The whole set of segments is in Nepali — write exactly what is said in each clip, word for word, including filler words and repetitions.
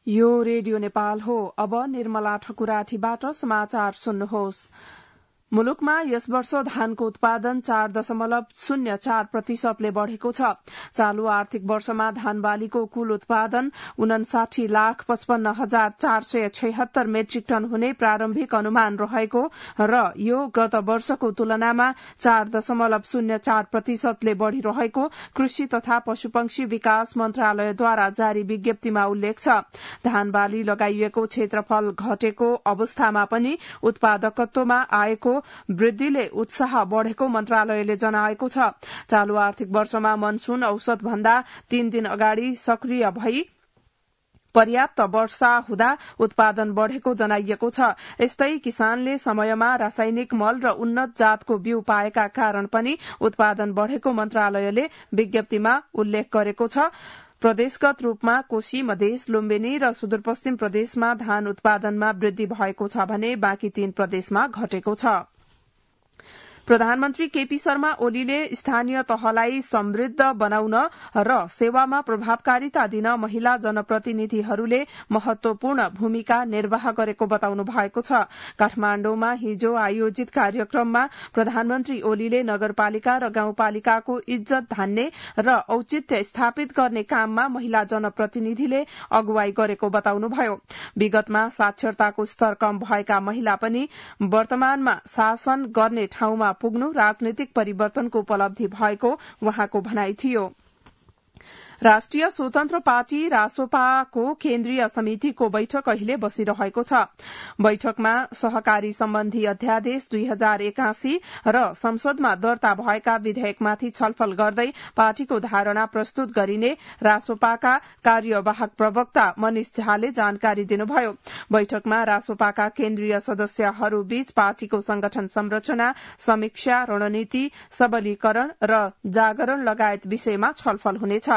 यो रेडियो नेपाल हो। अब निर्मला ठकुराठीबाट समाचार सुन्नुहोस्। मुलुकमा यस वर्ष धानको उत्पादन चार दशमलव शून्य चार प्रतिशतले बढ़ेको छ। चालू आर्थिक वर्षमा धान बालीको कुल उत्पादन उनासाठी लाख पचपन्न हजार चार सय छयत्तर मेट्रिक टन हुने प्रारम्भिक अनुमान रहेको र यो गत वर्षको तुलनामा चार दशमलव शून्य चार प्रतिशतले बढ़िरहेको कृषि तथा पशुपक्षी विकास मन्त्रालयद्वारा जारी विज्ञप्तिमा उल्लेख छ। धान बाली लगाइएको क्षेत्रफल घटेको अवस्थामा पनि उत्पादकत्वमा आएको वृद्धिले उत्साह बढ़ेको मन्त्रालयले जनाएको छ। चालू आर्थिक वर्षमा मनसून औसत भन्दा तीन दिन अगाडि सक्रिय भई पर्याप्त वर्षा हुँदा उत्पादन बढ़ेको जनाइएको छ। यस्तै किसानले समयमा रासायनिक मल र उन्नत जातको बिउ पाएका कारण पनि उत्पादन बढ़ेको मन्त्रालयले विज्ञप्तिमा उल्लेख गरेको छ। प्रदेशगत रूपमा कोशी, मधेस, लुम्बिनी र सुदूरपश्चिम प्रदेशमा धान उत्पादनमा वृद्धि भएको छ भने बाँकी तीन प्रदेशमा घटेको छ। प्रधानमन्त्री केपी शर्मा ओलीले स्थानीय तहलाई समृद्ध बनाउन र सेवामा प्रभावकारिता दिन महिला जनप्रतिनिधिहरूले महत्वपूर्ण भूमिका निर्वाह गरेको बताउनु भएको छ। काठमाण्डुमा हिजो आयोजित कार्यक्रममा प्रधानमन्त्री ओलीले नगरपालिका र गाउँपालिकाको इज्जत धान्ने र औचित्य स्थापित गर्ने काममा महिला जनप्रतिनिधिले अगुवाई गरेको बताउनुभयो। विगतमा साक्षरताको स्तर कम भएका महिला पनि वर्तमानमा शासन गर्ने ठाउँमा पुग्नु राजनैतिक परिवर्तनको उपलब्धि भएको वहाँको भनाई थियो। राष्ट्रिय स्वतन्त्र पार्टी रासोपाको केन्द्रीय समितिको बैठक अहिले बसिरहेको छ। बैठकमा सहकारी सम्बन्धी अध्यादेश दुई हजार एकासी र संसदमा दर्ता भएका विधेयकमाथि छलफल गर्दै पार्टीको धारणा प्रस्तुत गरिने रासोपाका कार्यवाहक प्रवक्ता मनिष झाले जानकारी दिनुभयो। बैठकमा रासोपाका केन्द्रीय सदस्यहरूबीच पार्टीको संगठन संरचना, समीक्षा, रणनीति, सबलीकरण र जागरण लगायत विषयमा छलफल हुनेछ।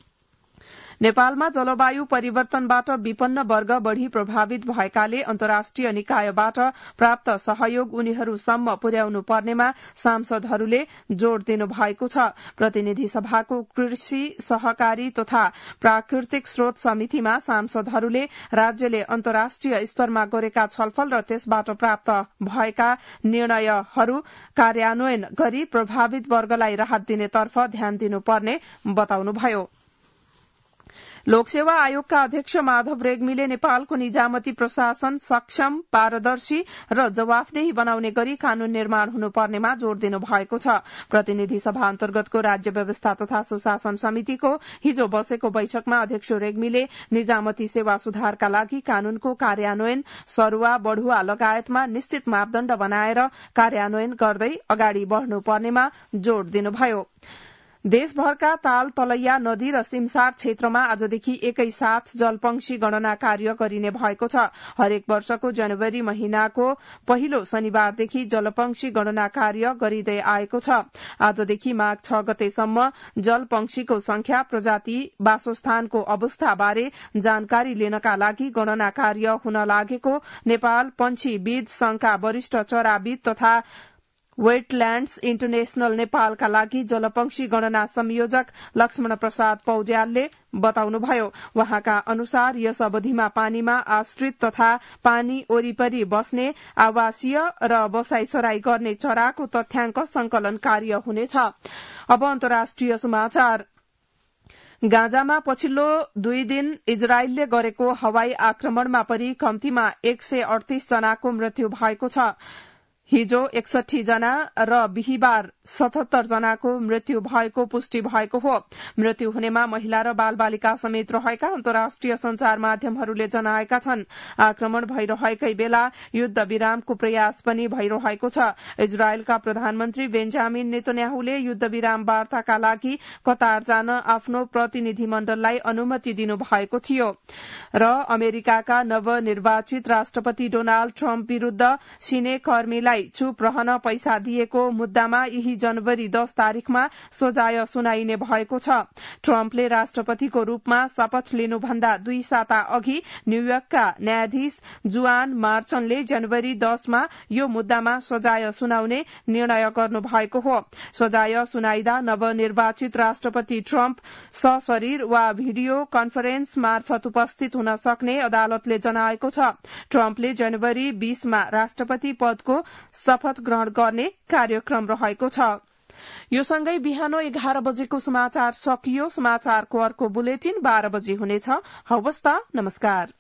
नेपालमा जलवायु परिवर्तनबाट विपन्न वर्ग बढ़ी प्रभावित भएकाले अन्तर्राष्ट्रिय निकायबाट प्राप्त सहयोग उनीहरूसम्म पुर्याउनु पर्नेमा सांसदहरूले जोड़ दिनु भएको छ। प्रतिनिधि सभाको कृषि, सहकारी तथा प्राकृतिक स्रोत समितिमा सांसदहरूले राज्यले अन्तर्राष्ट्रिय स्तरमा गरेका छलफल र त्यसबाट प्राप्त भएका निर्णयहरू कार्यान्वयन गरी प्रभावित वर्गलाई राहत दिनेतर्फ ध्यान दिनुपर्ने बताउनुभयो। लोकसेवा आयोगका अध्यक्ष माधव रेग्मीले नेपालको निजामती प्रशासन सक्षम, पारदर्शी र जवाफदेही बनाउने गरी कानून निर्माण हुनुपर्नेमा जोड़ दिनु भएको छ। प्रतिनिधि सभा अन्तर्गतको राज्य व्यवस्था तथा सुशासन समितिको हिजो बसेको बैठकमा अध्यक्ष रेग्मीले निजामती सेवा सुधारका लागि कानूनको कार्यान्वयन, सरूवा, बढ़ुवा लगायतमा निश्चित मापदण्ड बनाएर कार्यान्वयन गर्दै अगाडि बढ़नुपर्नेमा जोड़ दिनुभयो। देशभरका ताल, तलैया, नदी र सिमसार क्षेत्रमा आजदेखि एकैसाथ जलपक्षी गणना कार्य गरिने भएको छ। हरेक वर्षको जनवरी महिनाको पहिलो शनिबारदेखि जलपक्षी गणना कार्य गरिँदै आएको छ। आजदेखि माघ छ गतेसम्म जलपक्षीको संख्या, प्रजाति, वासस्थानको अवस्थाबारे जानकारी लिनका लागि गणना कार्य हुन लागेको नेपाल पन्छीविद संघका वरिष्ठ चराविद तथा वेटल्याण्ड्स इन्टरनेशनल नेपालका लागि जलपक्षी गणना संयोजक लक्ष्मण प्रसाद पौड्यालले बताउनुभयो। वहाँका अनुसार यस अवधिमा पानीमा आश्रित तथा पानी वरिपरि बस्ने, आवासीय र बसाईसराई गर्ने चराको तथ्याङ्क संकलन कार्य हुनेछ। अब अन्तर्राष्ट्रिय समाचार। गाजामा पछिल्लो दुई दिन इजरायलले गरेको हवाई आक्रमणमा परि कम्तीमा एक सय अडतीस जनाको मृत्यु भएको छ। हिजो एकसठी जना र बिहिबार सतहत्तर जनाको मृत्यु भएको पुष्टि भएको हो। मृत्यु हुनेमा महिला र बालबालिका समेत रहेका अन्तर्राष्ट्रिय संचार माध्यमहरूले जनाएका छन्। आक्रमण भइरहेकै बेला युद्ध विरामको प्रयास पनि भइरहेको छ। इजरायलका प्रधानमन्त्री बेन्जामिन नेतन्याहुले युद्ध विराम वार्ताका लागि कतार जान आफ्नो प्रतिनिधिमण्डललाई अनुमति दिनु भएको थियो र अमेरिकाका नवनिर्वाचित राष्ट्रपति डोनाल्ड ट्रम्प विरूद्ध सिने कर्मीलाई ट्रम्पलाई चुप रहन पैसा दिएको मुद्दामा यही जनवरी दस तारीकमा सजाय सुनाइने भएको छ। ट्रम्पले राष्ट्रपतिको रूपमा शपथ लिनुभन्दा दुई साता अघि न्यूयोर्कका न्यायाधीश जुआन मार्चनले जनवरी दसमा यो मुद्दामा सजाय सुनाउने निर्णय गर्नु भएको हो। सजाय सुनाइदा नवनिर्वाचित राष्ट्रपति ट्रम्प सशरीर वा भिडियो कन्फरेन्स मार्फत उपस्थित हुन सक्ने अदालतले जनाएको छ। ट्रम्पले जनवरी बीसमा राष्ट्रपति पदको शपथ ग्रहण गर्ने कार्यक्रम रहेको छ। यो सँगै बिहान एघार बजेको समाचार सकियो। समाचारको अर्को बुलेटिन बाह्र बजे हुनेछ। हवस् त, नमस्कार।